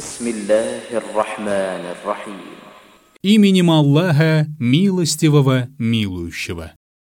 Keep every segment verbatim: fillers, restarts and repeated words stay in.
Бисмиллахир-рахманир-рахим. Именем Аллаха, милостивого, милующего.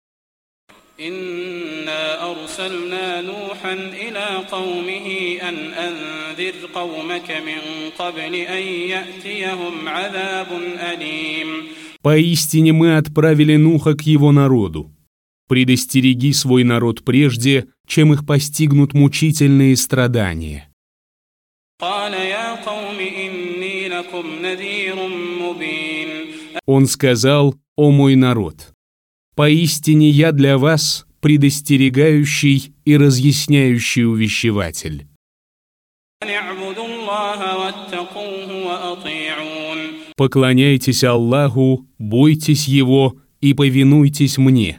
إنا أرسلنا نوحا إلى قومه أن أنذر قومك من قبل أن يأتيهم عذاب أليم. Поистине мы отправили Нуха к его народу. Предостереги свой народ прежде, чем их постигнут мучительные страдания. قال يا قوم إني لكم نذير مبين. Он сказал: «О мой народ, поистине я для вас предостерегающий и разъясняющий увещеватель. Поклоняйтесь Аллаху, бойтесь Его и повинуйтесь мне.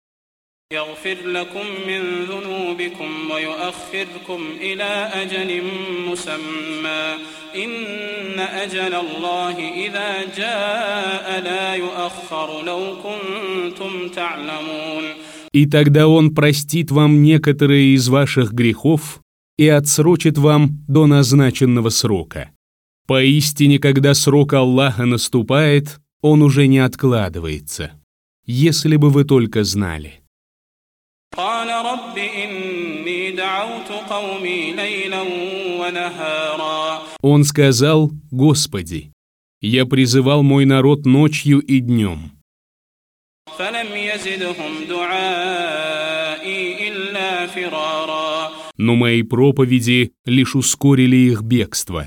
И тогда Он простит вам некоторые из ваших грехов и отсрочит вам до назначенного срока. Поистине, когда срок Аллаха наступает, он уже не откладывается. Если бы вы только знали. Он сказал: «Господи, я призывал мой народ ночью и днем. Но мои проповеди лишь ускорили их бегство.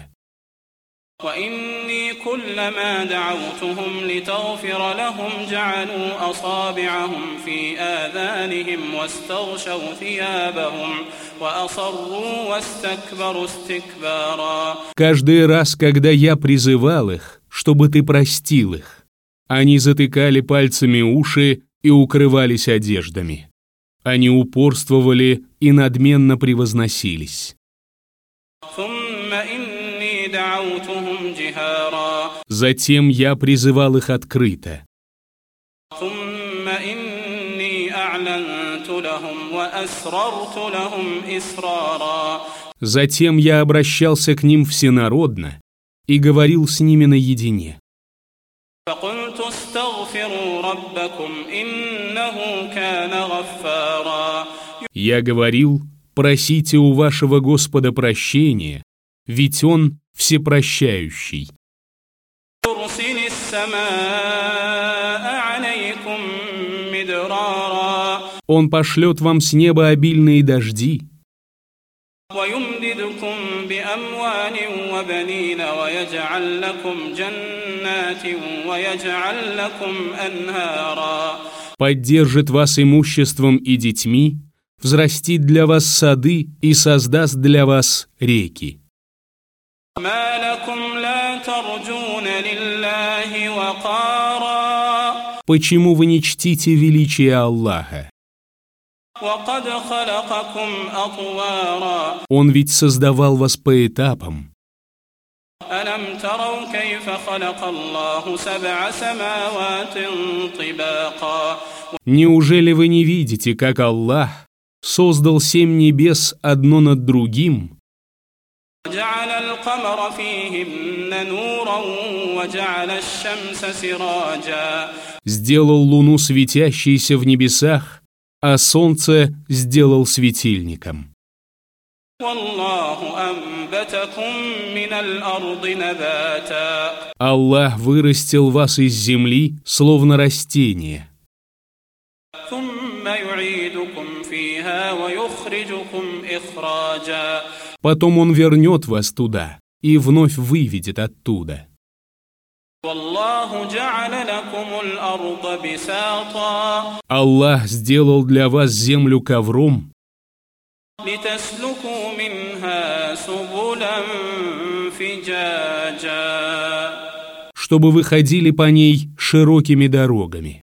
كلما دعوتهم لتغفر لهم جعلوا أصابعهم في آذانهم واستغشوا ثيابهم وأصروا واستكبروا استكبارا. Каждый раз, когда я призывал их, чтобы ты простил их, они затыкали пальцами уши и укрывались одеждами. Они упорствовали и надменно превозносились. Затем я призывал их открыто. Затем я обращался к ним всенародно и говорил с ними наедине. Я говорил: просите у вашего Господа прощения, ведь Он всепрощающий. Он пошлет вам с неба обильные дожди. Поддержит вас имуществом и детьми, взрастит для вас сады и создаст для вас реки. Почему вы не чтите величие Аллаха? Он ведь создавал вас по этапам. Неужели вы не видите, как Аллах создал семь небес одно над другим? Сделал луну светящейся в небесах, а солнце сделал светильником. Аллах вырастил вас из земли, словно растение. Потом Он вернет вас туда и вновь выведет оттуда. Аллах сделал для вас землю ковром, чтобы вы ходили по ней широкими дорогами.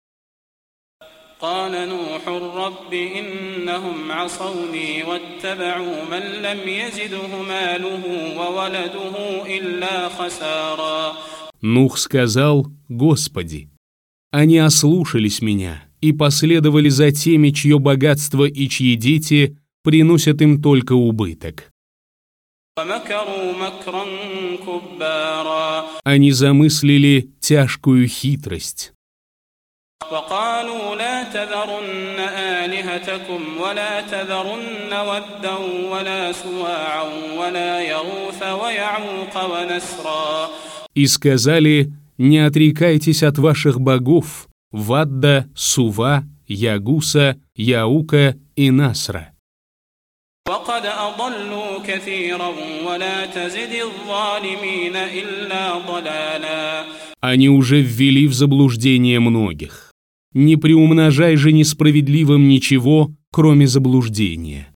Нух сказал: «Господи, они ослушались меня и последовали за теми, чье богатство и чьи дети приносят им только убыток». ومكروا مكرا كبارا Они замыслили тяжкую хитрость. وقالوا لا تذرن آلهتكم ولا تذرن ودا ولا سواعا ولا يغوث ويعوق ونسرا. И сказали: не отрекайтесь от ваших богов Вадда, Сува, Ягуса, Яука и Насра. وقد أضلوا كثيرا ولا تزد الظالمين إلا ضلالا. Они уже ввели в заблуждение многих. Не приумножай же несправедливым ничего, кроме заблуждения.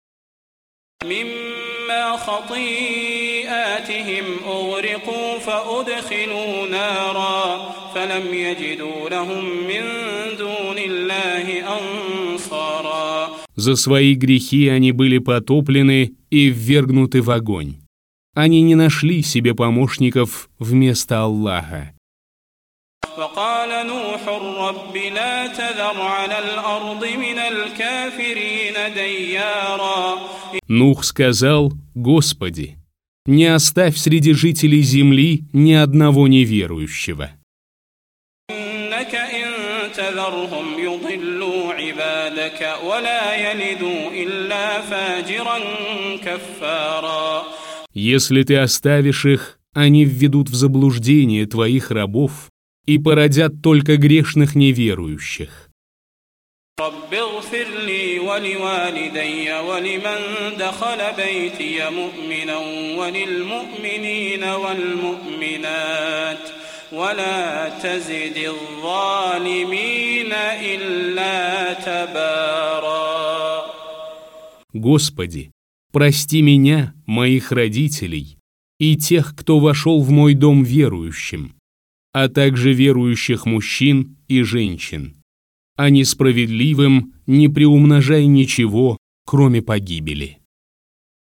مما خطيئاتهم أغرقوا فأدخلوا نارا فلم يجدوا لهم من دون الله أنصارا. За свои грехи они были потоплены и ввергнуты в огонь. Они не нашли себе помощников вместо Аллаха. وقال نوح رب لا تذر على الأرض من الكافرين ديارا. Нух сказал: Господи, не оставь среди жителей земли ни одного неверующего. إنك إن تذرهم يضلوا عبادك ولا يلدوا إلا فاجرا كفارا. Если ты оставишь их, они введут в заблуждение твоих рабов и породят только грешных неверующих. رب اغفر لي ولوالدي ولمن دخل بيتي مؤمنا وللمؤمنين والمؤمنات ولا تزد الظالمين إلا تبارا. Господи, прости меня, моих родителей и тех, кто вошел в мой дом верующим, а также верующих мужчин и женщин. А несправедливым не приумножай ничего, кроме погибели.